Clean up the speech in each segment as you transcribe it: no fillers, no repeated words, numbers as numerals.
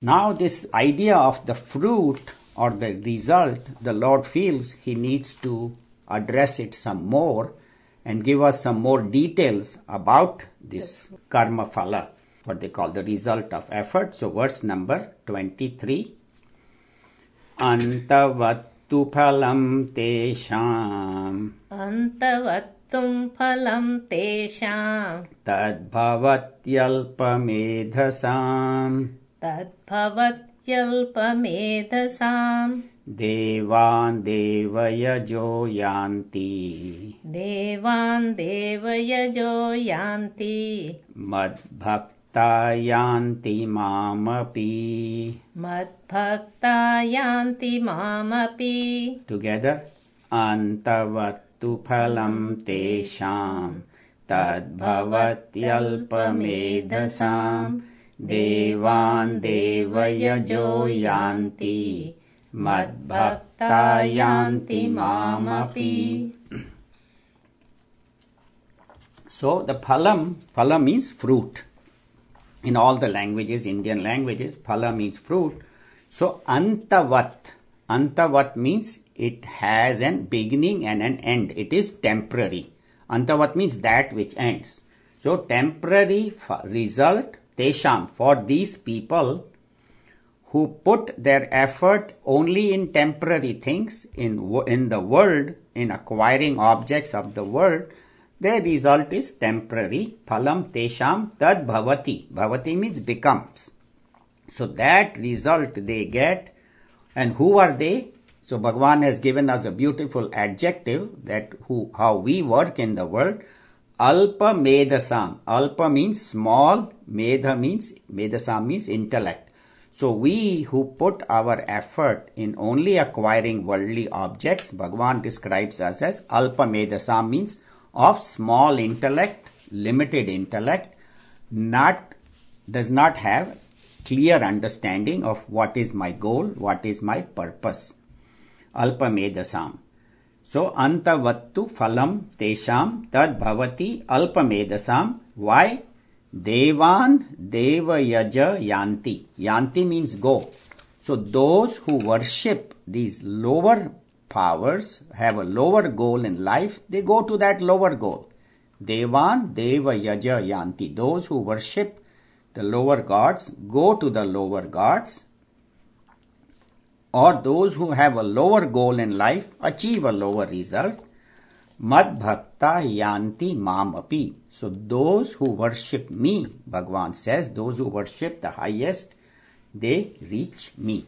Now this idea of the fruit or the result, the Lord feels he needs to address it some more and give us some more details about this karma phala, what they call the result of effort. So verse number 23. Antavattu phalam tesham. Antavattum phalam tesham. Tadbhavatyalpamedhasam. Tadbhavatyalpamedhasam. Devan devayajo yanti. Devan devayajo yanti. Madbhakta yanti mamapi. Madbhakta yanti mamapi. Together. Antavattu phalam tesham. Tadbhavatyalpamedhasam. Devan devayajo yanti. Madbhakta yanti mamapi. So the phala means fruit. In all the languages, Indian languages, phala means fruit. So antavat means it has a beginning and an end. It is temporary. Antavat means that which ends. So temporary result, tesham, for these people who put their effort only in temporary things, in the world, in acquiring objects of the world, their result is temporary. Phalam tesham tad bhavati. Bhavati means becomes. So that result they get. And who are they? So Bhagavan has given us a beautiful adjective that how we work in the world. Alpa medasam. Alpa means small. Medasam means intellect. So we who put our effort in only acquiring worldly objects, Bhagavan describes us as alpa medasam, means of small intellect, limited intellect, does not have clear understanding of what is my goal, what is my purpose. Alpa medasam. So antavattu phalam tesham tad bhavati alpa medasam. Why? Devan devayaja yanti. Yanti means go. So those who worship these lower powers, have a lower goal in life, they go to that lower goal. Devan devayaja yanti. Those who worship the lower gods go to the lower gods. Or those who have a lower goal in life achieve a lower result. Madbhakta yanti mamapi. So those who worship me, Bhagavan says, those who worship the highest, they reach me.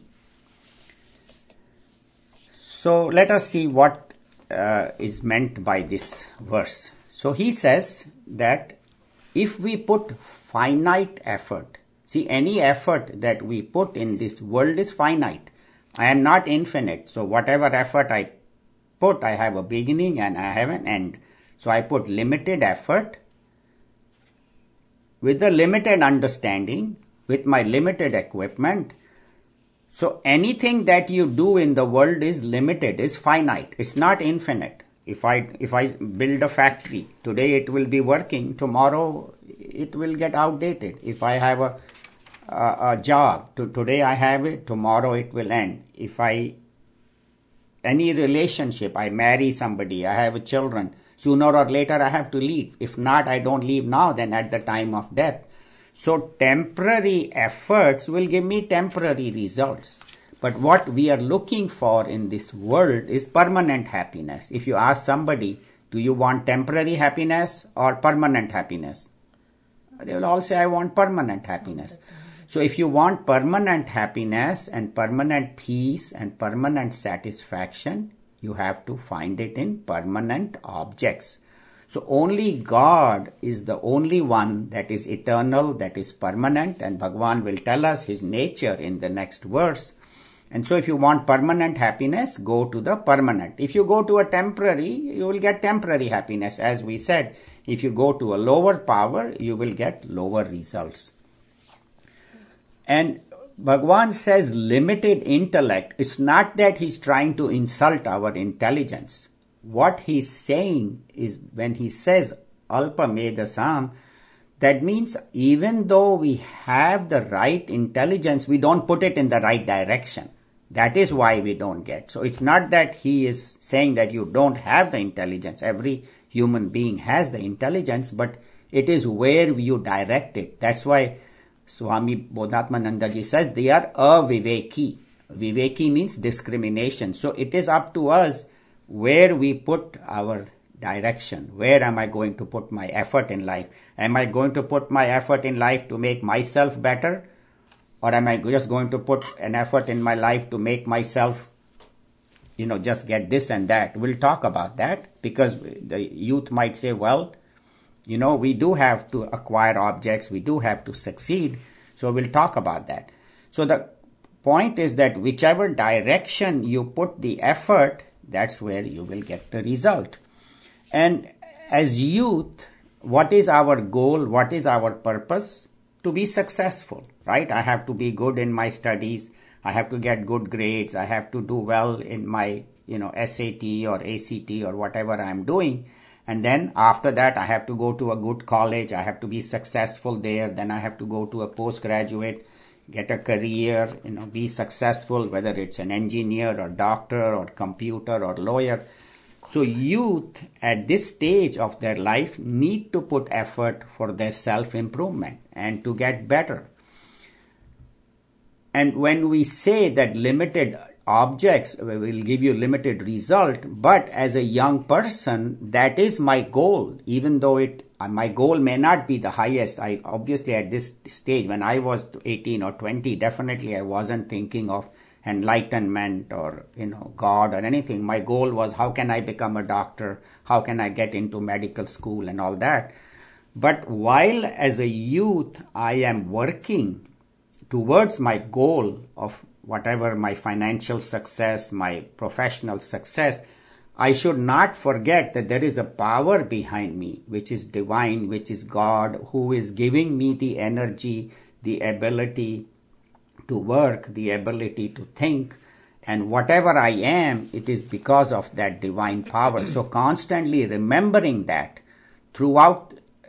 So let us see what is meant by this verse. So he says that if we put finite effort, see, any effort that we put in this world is finite. I am not infinite. So whatever effort I put, I have a beginning and I have an end. So I put limited effort with a limited understanding, with my limited equipment. So anything that you do in the world is limited, is finite. It's not infinite. If I build a factory, today it will be working, tomorrow it will get outdated. If I have a job, today I have it, tomorrow it will end. Any relationship, I marry somebody, I have children, sooner or later I have to leave. If not, I don't leave now, then at the time of death. So temporary efforts will give me temporary results. But what we are looking for in this world is permanent happiness. If you ask somebody, do you want temporary happiness or permanent happiness? They will all say, I want permanent happiness. So if you want permanent happiness and permanent peace and permanent satisfaction, you have to find it in permanent objects. So only God is the only one that is eternal, that is permanent, and Bhagavan will tell us his nature in the next verse. And so if you want permanent happiness, go to the permanent. If you go to a temporary, you will get temporary happiness. As we said, if you go to a lower power, you will get lower results. And Bhagavan says limited intellect. It's not that he's trying to insult our intelligence. What he's saying is, when he says Alpa Medasam, That means even though we have the right intelligence, we don't put it in the right direction. That is why we don't get. So it's not that he is saying that you don't have the intelligence. Every human being has the intelligence, but it is where you direct it. That's why Swami Bodhatmananda ji says they are aviveki. Viveki means discrimination. So it is up to us where we put our direction. Where am I going to put my effort in life? Am I going to put my effort in life to make myself better? Or am I just going to put an effort in my life to make myself, just get this and that? We'll talk about that, because the youth might say, well, we do have to acquire objects. We do have to succeed. So we'll talk about that. So the point is that whichever direction you put the effort, that's where you will get the result. And as youth, what is our goal? What is our purpose? To be successful, right? I have to be good in my studies. I have to get good grades. I have to do well in my, SAT or ACT or whatever I'm doing. And then after that, I have to go to a good college. I have to be successful there. Then I have to go to a postgraduate, get a career, be successful, whether it's an engineer or doctor or computer or lawyer. So youth at this stage of their life need to put effort for their self-improvement and to get better. And when we say that limited objects will give you limited result, but as a young person, that is my goal, even though my goal may not be the highest. I obviously at this stage, when I was 18 or 20, definitely I wasn't thinking of enlightenment or, God or anything. My goal was, how can I become a doctor? How can I get into medical school and all that? But while as a youth, I am working towards my goal of whatever my financial success, my professional success, I should not forget that there is a power behind me, which is divine, which is God, who is giving me the energy, the ability to work, the ability to think. And whatever I am, it is because of that divine power. So constantly remembering that throughout,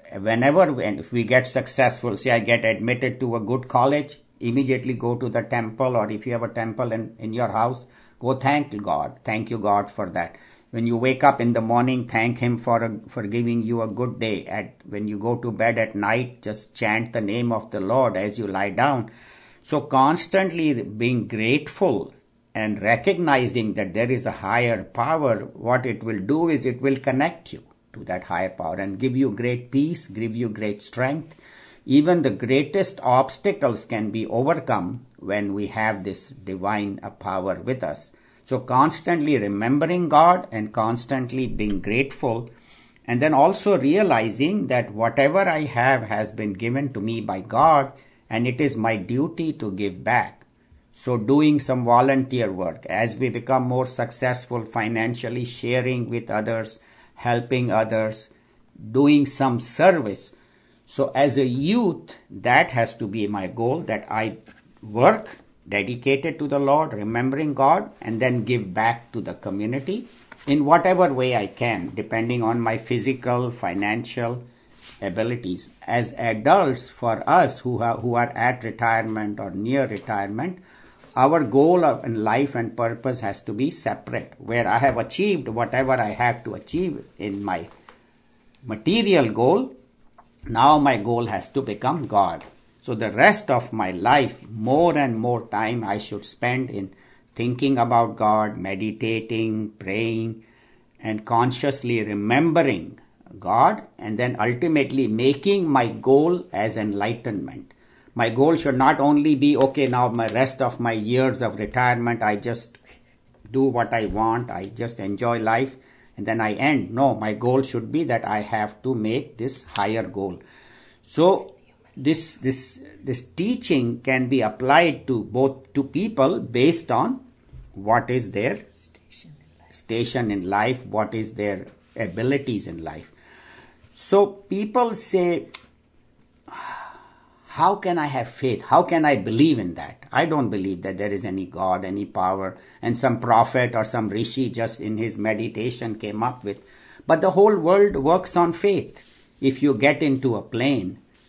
if we get successful, say I get admitted to a good college, immediately go to the temple, or if you have a temple in your house, go thank God. Thank you, God, for that. When you wake up in the morning, thank Him for giving you a good day. When you go to bed at night, just chant the name of the Lord as you lie down. So constantly being grateful and recognizing that there is a higher power, what it will do is it will connect you to that higher power and give you great peace, give you great strength. Even the greatest obstacles can be overcome when we have this divine power with us. So constantly remembering God and constantly being grateful, and then also realizing that whatever I have has been given to me by God, and it is my duty to give back. So doing some volunteer work as we become more successful financially, sharing with others, helping others, doing some service. So as a youth, that has to be my goal, that I work dedicated to the Lord, remembering God, and then give back to the community in whatever way I can, depending on my physical, financial abilities. As adults, for us who are at retirement or near retirement, our goal in life and purpose has to be separate, where I have achieved whatever I have to achieve in my material goal. Now my goal has to become God. So the rest of my life, more and more time I should spend in thinking about God, meditating, praying, and consciously remembering God, and then ultimately making my goal as enlightenment. My goal should not only be, okay, now my rest of my years of retirement, I just do what I want, I just enjoy life, and then I end. No, my goal should be that I have to make this higher goal. So this teaching can be applied to people based on what is their station in life, what is their abilities in life. So people say, how can I have faith? How can I believe in that? I don't believe that there is any God, any power, and some prophet or some rishi just in his meditation came up with. But the whole world works on faith. If you get into a plane,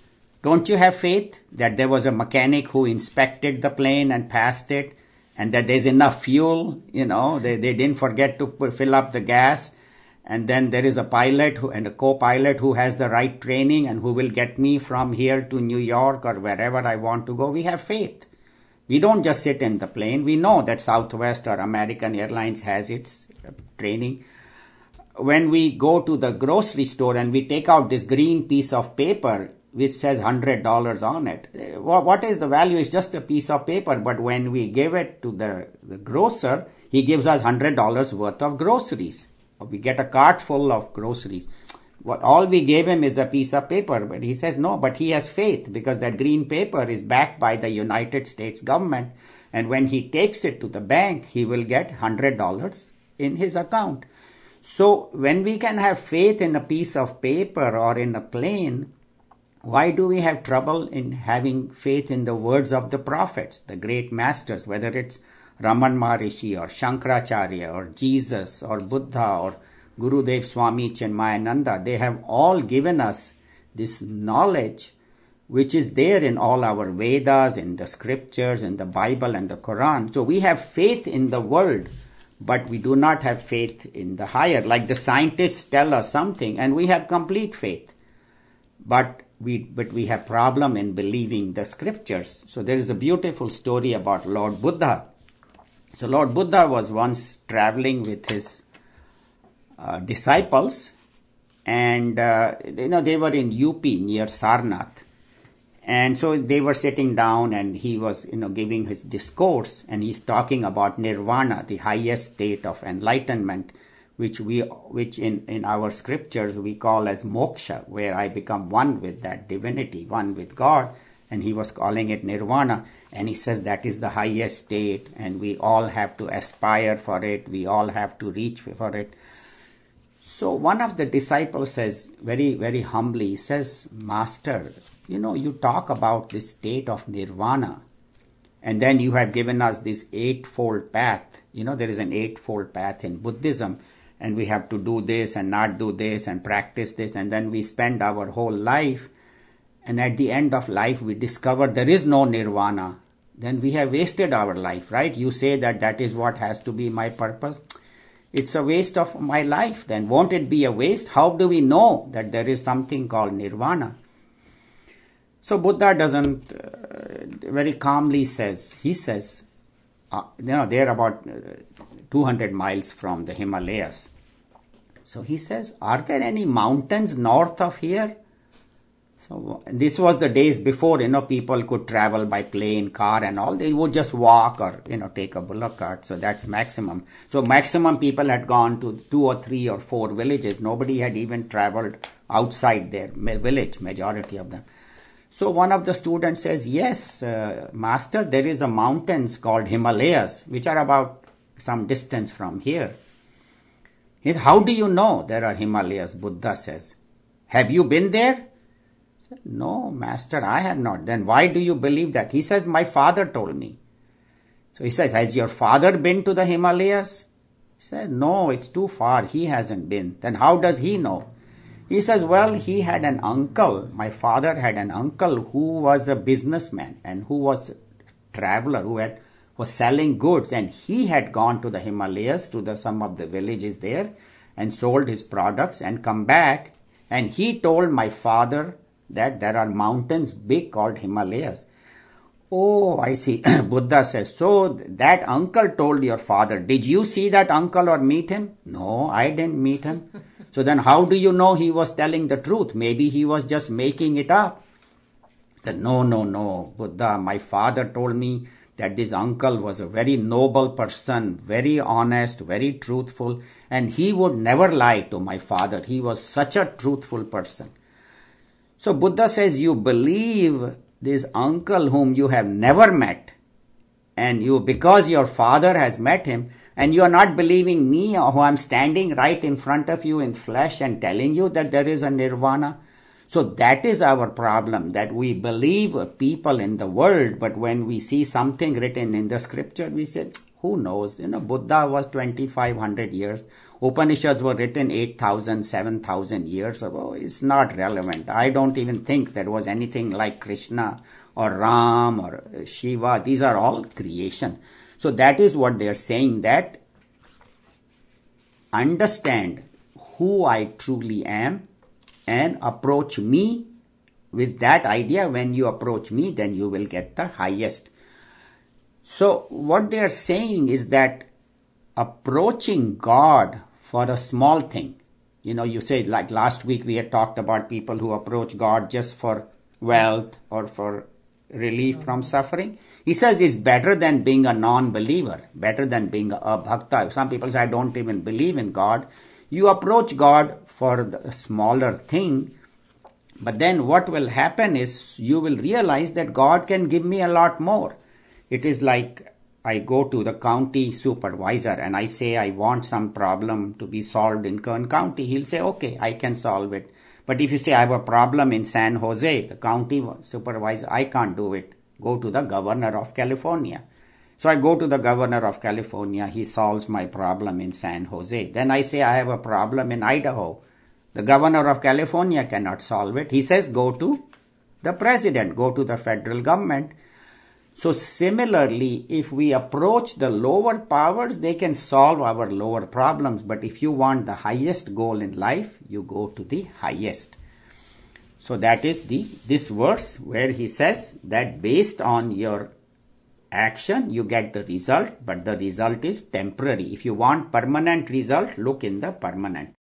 Don't you have faith that there was a mechanic who inspected the plane and passed it, and that there's enough fuel, they didn't forget to fill up the gas, and then there is a pilot and a co-pilot who has the right training and who will get me from here to New York or wherever I want to go. We have faith. We don't just sit in the plane. We know that Southwest or American Airlines has its training. When we go to the grocery store and we take out this green piece of paper which says $100 on it, what is the value? It's just a piece of paper. But when we give it to the grocer, he gives us $100 worth of groceries. We get a cart full of groceries. All we gave him is a piece of paper. But he says no, but he has faith because that green paper is backed by the United States government. And when he takes it to the bank, he will get $100 in his account. So when we can have faith in a piece of paper or in a plane, why do we have trouble in having faith in the words of the prophets, the great masters, whether it's Raman Maharishi or Shankaracharya or Jesus or Buddha or Gurudev Swami Chinmayananda? They have all given us this knowledge which is there in all our Vedas, in the scriptures, in the Bible and the Quran. So we have faith in the world, but we do not have faith in the higher. Like the scientists tell us something and we have complete faith. But we have problem in believing the scriptures. So there is a beautiful story about Lord Buddha. So Lord Buddha was once traveling with his disciples, and they were in UP near Sarnath. And so they were sitting down and he was giving his discourse, and he's talking about nirvana, the highest state of enlightenment, which in our scriptures we call as moksha, where I become one with that divinity, one with God. And he was calling it nirvana. And he says that is the highest state and we all have to aspire for it. We all have to reach for it. So one of the disciples says very, very humbly, he says, Master, you talk about this state of nirvana. And then you have given us this eightfold path. There is an eightfold path in Buddhism. And we have to do this and not do this and practice this. And then we spend our whole life. And at the end of life, we discover there is no nirvana. Then we have wasted our life, right? You say that is what has to be my purpose. It's a waste of my life. Then won't it be a waste? How do we know that there is something called nirvana? So Buddha doesn't very calmly says, they're about 200 miles from the Himalayas. So he says, are there any mountains north of here? So this was the days before, people could travel by plane, car and all. They would just walk or, take a bullock cart. So that's maximum. So maximum people had gone to 2 or 3 or 4 villages. Nobody had even traveled outside their village, majority of them. So one of the students says, yes, Master, there is a mountains called Himalayas, which are about some distance from here. He says, how do you know there are Himalayas? Buddha says, have you been there? No, Master, I have not. Then why do you believe that? He says, my father told me. So he says, has your father been to the Himalayas? He said, no, it's too far. He hasn't been. Then how does he know? He says, well, he had an uncle. My father had an uncle who was a businessman and who was a traveler who was selling goods. And he had gone to the Himalayas, to some of the villages there and sold his products and come back. And he told my father that there are mountains big called Himalayas. Oh, I see. Buddha says, so that uncle told your father. Did you see that uncle or meet him? No, I didn't meet him. So then how do you know he was telling the truth? Maybe he was just making it up. He said, no, Buddha, my father told me that this uncle was a very noble person, very honest, very truthful, and he would never lie to my father. He was such a truthful person. So Buddha says, you believe this uncle whom you have never met, and because your father has met him, and you are not believing me who I'm standing right in front of you in flesh and telling you that there is a nirvana. So that is our problem, that we believe people in the world, but when we see something written in the scripture, we say, who knows? Buddha was 2,500 years Upanishads were written 8,000, 7,000 years ago. It's not relevant. I don't even think there was anything like Krishna or Ram or Shiva. These are all creation. So that is what they are saying, that understand who I truly am and approach me with that idea. When you approach me, then you will get the highest. So what they are saying is that approaching God for a small thing, you say, like last week we had talked about people who approach God just for wealth or for relief from suffering. He says it's better than being a non-believer, better than being a bhakta. Some people say, I don't even believe in God. You approach God for the smaller thing, but then what will happen is you will realize that God can give me a lot more. It is like I go to the county supervisor and I say I want some problem to be solved in Kern County. He'll say, okay, I can solve it. But if you say I have a problem in San Jose, the county supervisor, I can't do it. Go to the governor of California. So I go to the governor of California. He solves my problem in San Jose. Then I say I have a problem in Idaho. The governor of California cannot solve it. He says go to the president, go to the federal government. So similarly, if we approach the lower powers, they can solve our lower problems. But if you want the highest goal in life, you go to the highest. So that is this verse where he says that based on your action, you get the result, but the result is temporary. If you want permanent result, look in the permanent.